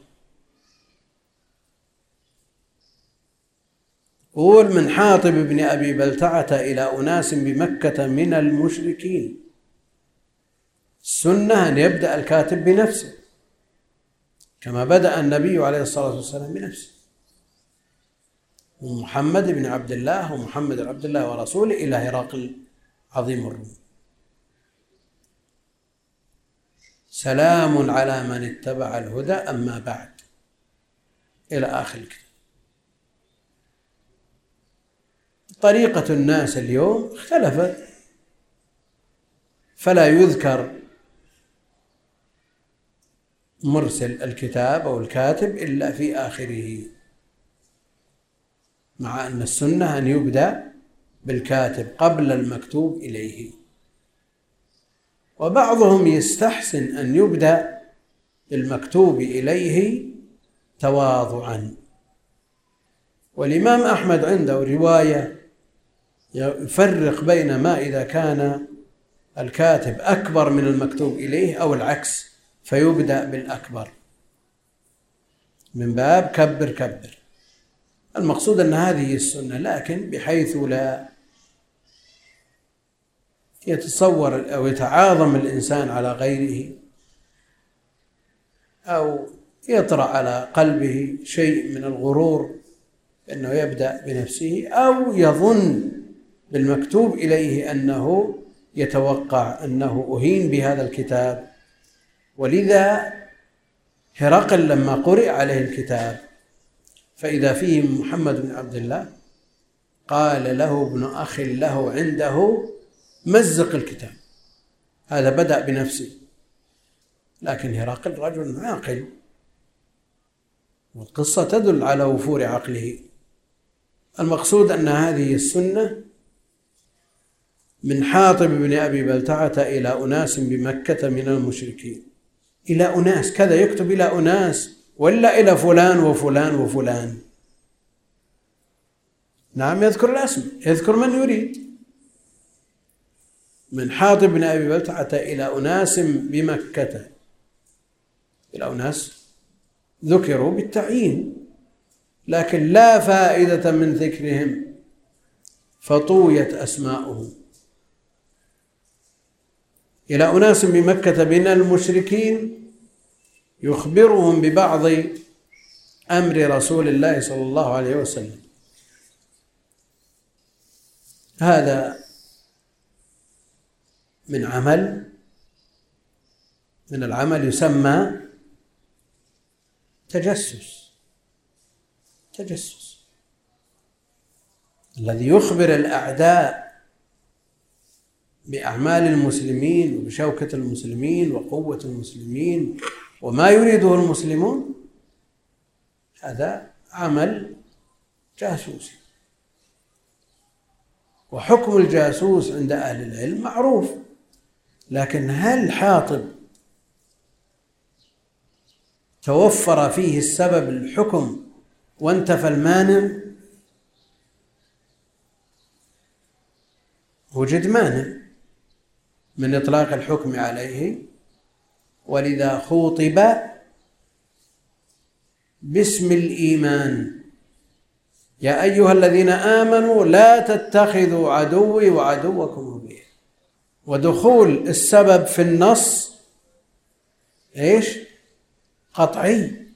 قول من حاطب بن أبي بلتعة إلى أناس بمكة من المشركين. السنة أن يبدأ الكاتب بنفسه كما بدأ النبي عليه الصلاة والسلام بنفسه، ومحمد بن عبد الله ومحمد بن عبد الله ورسوله إلى هرقل عظيم الروم. سلام على من اتبع الهدى أما بعد إلى آخر الكتاب. طريقة الناس اليوم اختلفت، فلا يذكر مرسل الكتاب أو الكاتب إلا في آخره، مع أن السنة أن يبدأ بالكاتب قبل المكتوب إليه، وبعضهم يستحسن أن يبدأ بالمكتوب إليه تواضعا. والإمام أحمد عنده رواية يفرق بين ما إذا كان الكاتب أكبر من المكتوب إليه أو العكس، فيبدأ بالأكبر من باب كبر كبر. المقصود أن هذه السنة، لكن بحيث لا يتصور أو يتعاظم الإنسان على غيره أو يطرأ على قلبه شيء من الغرور أنه يبدأ بنفسه، أو يظن بالمكتوب إليه أنه يتوقع أنه أهين بهذا الكتاب. ولذا هرقل لما قرئ عليه الكتاب فإذا فيه محمد بن عبد الله قال له ابن أخ له عنده مزق الكتاب، هذا بدأ بنفسه، لكن هرقل رجل عاقل والقصة تدل على وفور عقله. المقصود أن هذه السنة من حاطب بن أبي بلتعة إلى أناس بمكة من المشركين. إلى أناس كذا يكتب إلى أناس ولا إلى فلان وفلان وفلان؟ نعم، يذكر الاسم، يذكر من يريد. من حاطب بن أبي بلتعة إلى أناس بمكة، إلى أناس ذكروا بالتعيين، لكن لا فائدة من ذكرهم فطويت أسماؤهم. إلى أناس بمكة من المشركين يخبرهم ببعض أمر رسول الله صلى الله عليه وسلم. هذا من عمل من العمل يسمى تجسس. تجسس الذي يخبر الأعداء بأعمال المسلمين وبشوكة المسلمين وقوة المسلمين وما يريده المسلمون، هذا عمل جاسوسي. وحكم الجاسوس عند أهل العلم معروف، لكن هل حاطب توفر فيه السبب الحكم وانتفى المانع وجد مانع من إطلاق الحكم عليه، ولذا خوطب باسم الإيمان: يا أيها الذين آمنوا لا تتخذوا عدوي وعدوكم أولياء. ودخول السبب في النص إيش؟ قطعي،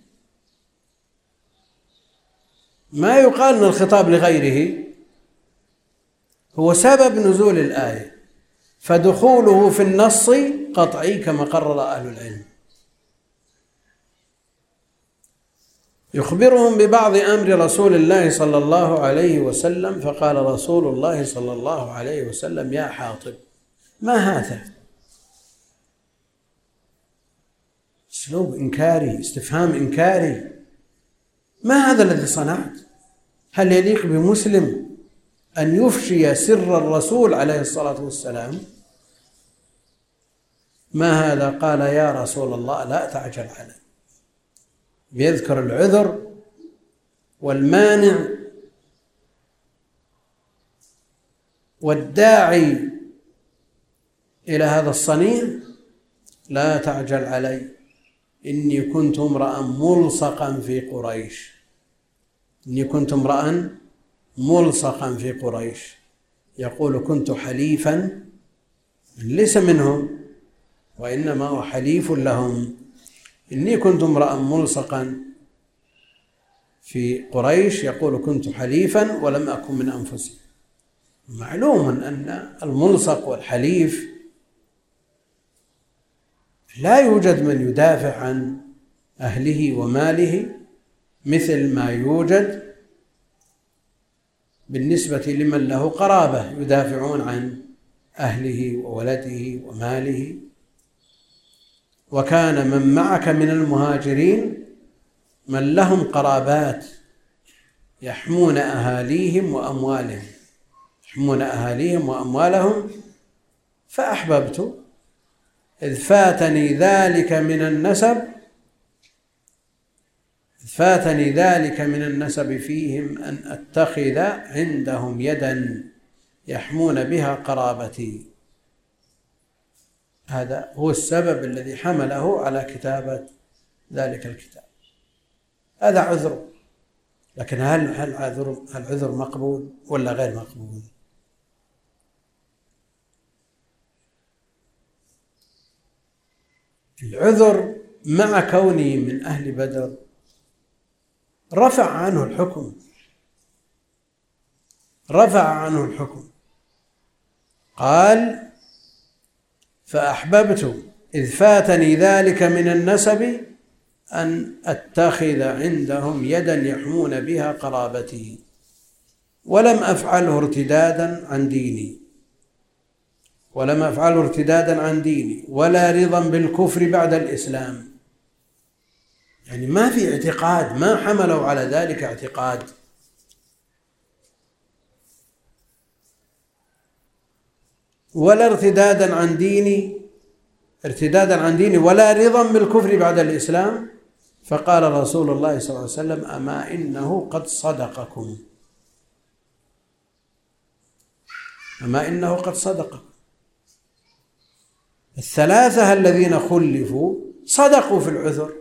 ما يقال أن الخطاب لغيره، هو سبب نزول الآية، فدخوله في النص قطعي كما قرر أهل العلم. يخبرهم ببعض أمر رسول الله صلى الله عليه وسلم، فقال رسول الله صلى الله عليه وسلم: يا حاطب، ما هذا؟ اسلوب إنكاري، استفهام إنكاري. ما هذا الذي صنعت؟ هل يليق بمسلم أن يفشي سر الرسول عليه الصلاة والسلام؟ ما هذا؟ قال: يا رسول الله لا تعجل علي. يذكر العذر والمانع والداعي إلى هذا الصنيع: لا تعجل علي، إني كنت امرأ ملصقا في قريش. إني كنت امرأ ملصقا في قريش، يقول كنت حليفا ليس منهم وإنما هو حليف لهم. إني كنت امرأ ملصقا في قريش، يقول كنت حليفا ولم أكن من أنفسهم. معلوم أن الملصق والحليف لا يوجد من يدافع عن أهله وماله مثل ما يوجد بالنسبة لمن له قرابة يدافعون عن أهله وولده وماله. وكان من معك من المهاجرين من لهم قرابات يحمون أهاليهم وأموالهم يحمون أهاليهم وأموالهم فأحببت إذ فاتني ذلك من النسب فاتني ذلك من النسب فيهم أن أتخذ عندهم يدا يحمون بها قرابتي. هذا هو السبب الذي حمله على كتابة ذلك الكتاب. هذا عذر، لكن هل هل عذر هل عذر مقبول ولا غير مقبول؟ العذر مع كونه من أهل بدر رفع عنه الحكم رفع عنه الحكم قال: فأحببت إذ فاتني ذلك من النسب أن أتخذ عندهم يدا يحمون بها قرابتي ولم أفعله ارتدادا عن ديني ولم أفعله ارتدادا عن ديني ولا رضا بالكفر بعد الإسلام. يعني ما في اعتقاد، ما حملوا على ذلك اعتقاد. ولا ارتدادا عن ديني ارتدادا عن ديني ولا رضا بالكفر بعد الإسلام. فقال رسول الله صلى الله عليه وسلم: أما إنه قد صدقكم أما إنه قد صدقكم. الثلاثة الذين خلفوا صدقوا في العذر،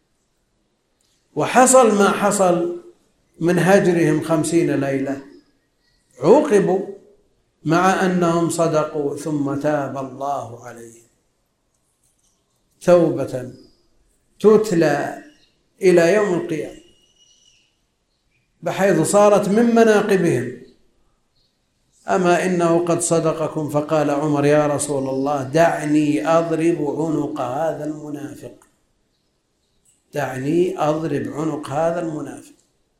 وحصل ما حصل من هجرهم خمسين ليلة، عوقبوا مع أنهم صدقوا، ثم تاب الله عليهم توبة تتلى إلى يوم القيامة، بحيث صارت من مناقبهم: أما إنه قد صدقكم. فقال عمر: يا رسول الله دعني أضرب عنق هذا المنافق دعني أضرب عنق هذا المنافق.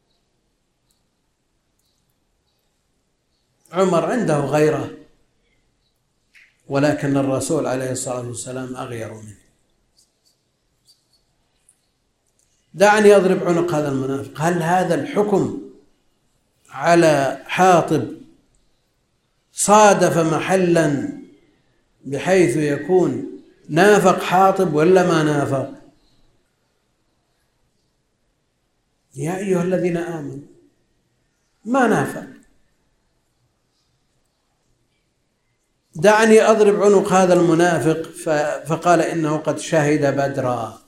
عمر عنده غيرة، ولكن الرسول عليه الصلاة والسلام أغير منه. دعني أضرب عنق هذا المنافق. هل هذا الحكم على حاطب صادف محلا بحيث يكون نافق حاطب ولا ما نافق؟ يا أيها الذين آمنوا ما نافق. دعني أضرب عنق هذا المنافق، فقال إنه قد شهد بدرا.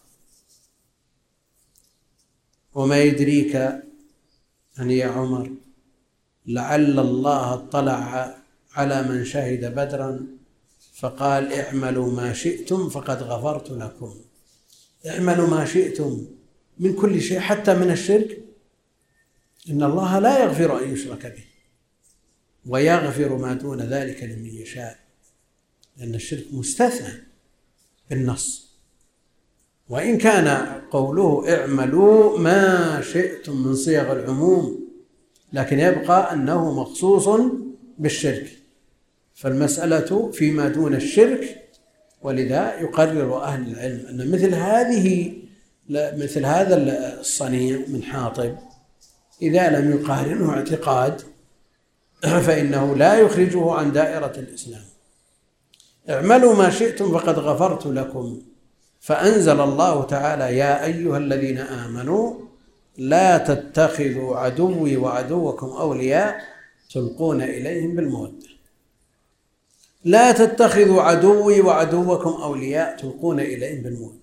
وما يدريك أن يا عمر لعل الله اطلع على من شهد بدرا فقال اعملوا ما شئتم فقد غفرت لكم. اعملوا ما شئتم من كل شيء حتى من الشرك، إن الله لا يغفر أن يشرك به ويغفر ما دون ذلك لمن يشاء، لأن الشرك مستثنى بالنص. وإن كان قوله اعملوا ما شئتم من صيغ العموم، لكن يبقى أنه مخصوص بالشرك، فالمسألة فيما دون الشرك. ولذا يقرر أهل العلم أن مثل هذه مثل هذا الصنيع من حاطب إذا لم يقارنه اعتقاد فإنه لا يخرجه عن دائرة الإسلام. اعملوا ما شئتم فقد غفرت لكم، فأنزل الله تعالى يا أيها الذين آمنوا لا تتخذوا عدوي وعدوكم أولياء تلقون إليهم بالمودة. لا تتخذوا عدوي وعدوكم أولياء تلقون إليهم بالمودة.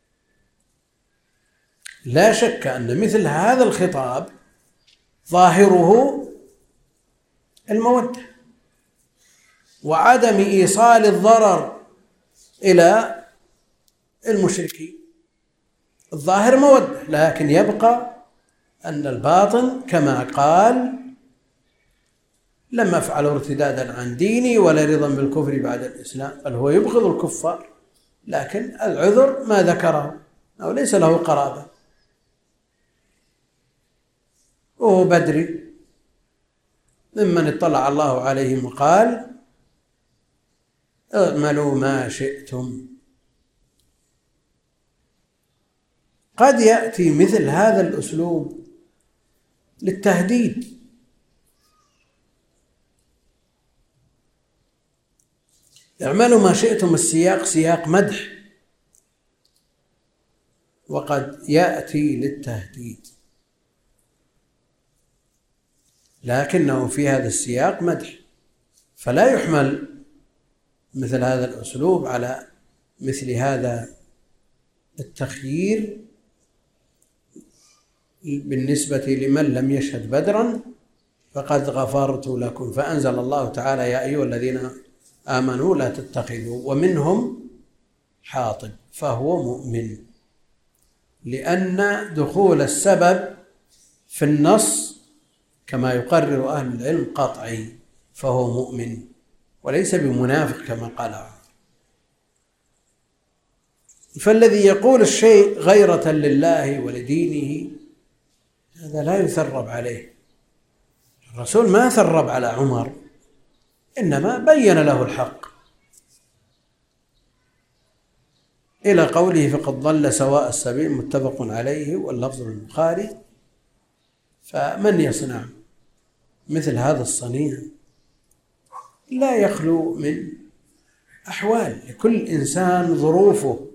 لا شك أن مثل هذا الخطاب ظاهره المودة وعدم إيصال الضرر إلى المشركين. الظاهر مودة، لكن يبقى أن الباطن كما قال لم أفعل ارتدادا عن ديني ولا رضا بالكفر بعد الإسلام، بل هو يبغض الكفار، لكن العذر ما ذكره أو ليس له قرابة، وهو بدري ممن اطلع الله عليهم وقال اعملوا ما شئتم. قد يأتي مثل هذا الأسلوب للتهديد، اعملوا ما شئتم السياق سياق مدح، وقد يأتي للتهديد، لكنه في هذا السياق مدح، فلا يحمل مثل هذا الأسلوب على مثل هذا التخيير بالنسبة لمن لم يشهد بدرا فقد غفرت لكم. فأنزل الله تعالى يا أيها الذين آمنوا لا تتخذوا، ومنهم حاطب فهو مؤمن، لأن دخول السبب في النص كما يقرر أهل العلم قطعي، فهو مؤمن وليس بمنافق كما قال. فالذي يقول الشيء غيرة لله ولدينه هذا لا يثرب عليه. الرسول ما ثرب على عمر، إنما بين له الحق إلى قوله فقد ضل سواء السبيل متفق عليه واللفظ للبخاري. فمن يصنع مثل هذا الصنيع لا يخلو من أحوال، لكل إنسان ظروفه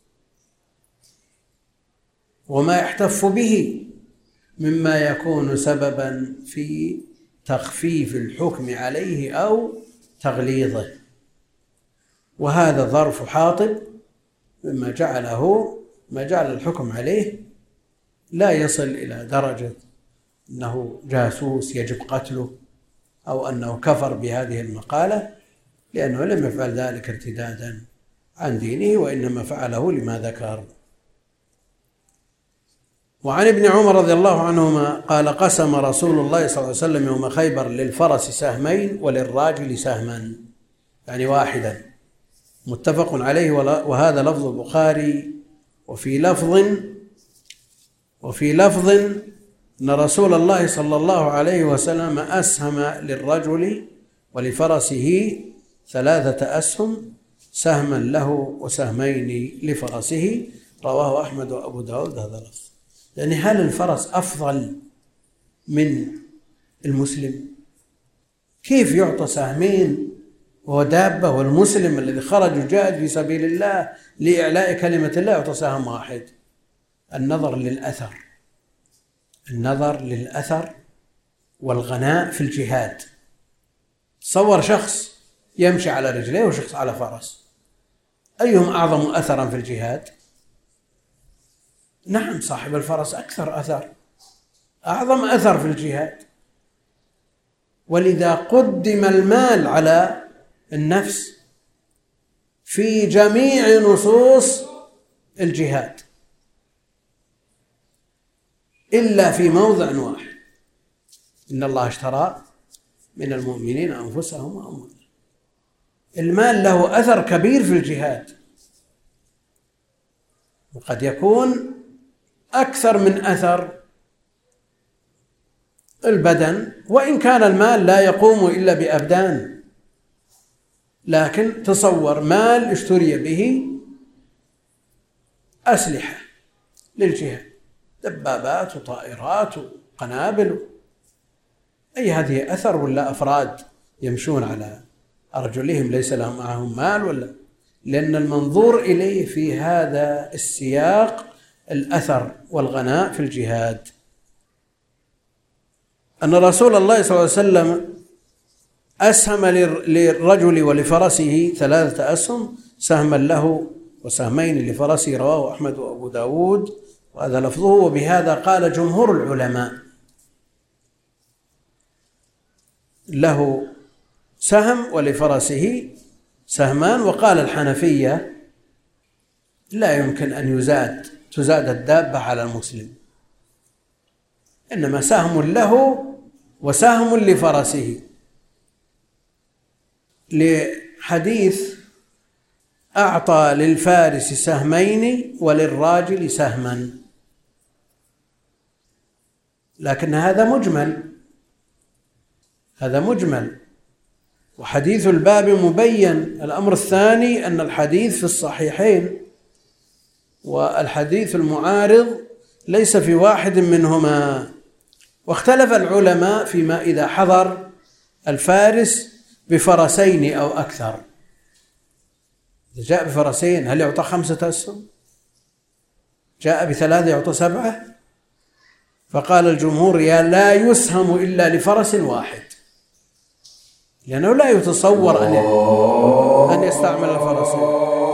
وما يحتف به مما يكون سببا في تخفيف الحكم عليه أو تغليظه، وهذا ظرف حاطب مما جعله ما جعل الحكم عليه لا يصل إلى درجة أنه جاسوس يجب قتله أو أنه كفر بهذه المقالة، لأنه لم يفعل ذلك ارتدادا عن دينه، وإنما فعله لما ذكر. وعن ابن عمر رضي الله عنهما قال قسم رسول الله صلى الله عليه وسلم يوم خيبر للفرس سهمين وللراجل سهما، يعني واحدا، متفق عليه، وهذا لفظ البخاري. وفي لفظ وفي لفظ أن رسول الله صلى الله عليه وسلم أسهم للرجل ولفرسه ثلاثة أسهم، سهما له وسهمين لفرسه، رواه أحمد وأبو داود هذا لفظ. يعني هل الفرس أفضل من المسلم؟ كيف يعطى سهمين وهو دابة، والمسلم الذي خرج وجاهد في سبيل الله لإعلاء كلمة الله يعطى سهم واحد؟ النظر للأثر، النظر للأثر والغناء في الجهاد. تصور شخص يمشي على رجليه وشخص على فرس، أيهم أعظم أثرا في الجهاد؟ نعم، صاحب الفرس أكثر أثر، أعظم أثر في الجهاد. ولذا قدم المال على النفس في جميع نصوص الجهاد إلا في موضع واحد: إن الله اشترى من المؤمنين أنفسهم وأموالهم. المال له أثر كبير في الجهاد، وقد يكون أكثر من أثر البدن، وإن كان المال لا يقوم إلا بأبدان. لكن تصور مال اشتري به أسلحة للجهاد، دبابات وطائرات وقنابل، أي هذه أثر ولا أفراد يمشون على أرجلهم ليس لهم معهم مال؟ ولا لأن المنظور إليه في هذا السياق الأثر والغناء في الجهاد. أن رسول الله صلى الله عليه وسلم أسهم للرجل ولفرسه ثلاثة أسهم، سهما له وسهمين لفرسه، رواه أحمد وأبو داود وهذا لفظه. وبهذا قال جمهور العلماء: له سهم ولفرسه سهمان. وقال الحنفية: لا يمكن أن يزاد تزاد الدابة على المسلم، إنما سهم له وسهم لفرسه، لحديث أعطى للفارس سهمين وللراجل سهما. لكن هذا مجمل، هذا مجمل، وحديث الباب مبين. الأمر الثاني أن الحديث في الصحيحين، والحديث المعارض ليس في واحد منهما. واختلف العلماء فيما إذا حضر الفارس بفرسين أو أكثر، إذا جاء بفرسين هل يعطى خمسة أسهم؟ جاء بثلاثة يعطى سبعة؟ فقال الجمهور: يا لا يسهم إلا لفرس واحد، لأنه لا يتصور أن يستعمل الفرسين.